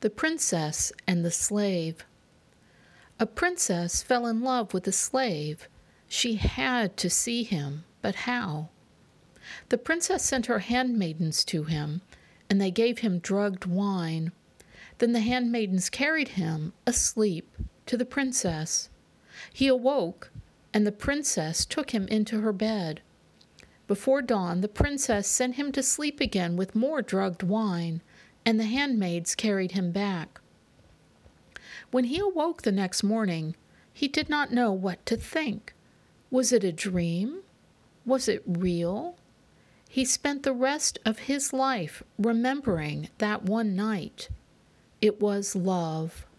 The Princess and the Slave. A princess fell in love with a slave. She had to see him, but how? The princess sent her handmaidens to him, and they gave him drugged wine. Then the handmaidens carried him, asleep, to the princess. He awoke, and the princess took him into her bed. Before dawn, the princess sent him to sleep again with more drugged wine, and the handmaids carried him back. When he awoke the next morning, he did not know what to think. Was it a dream? Was it real? He spent the rest of his life remembering that one night. It was love.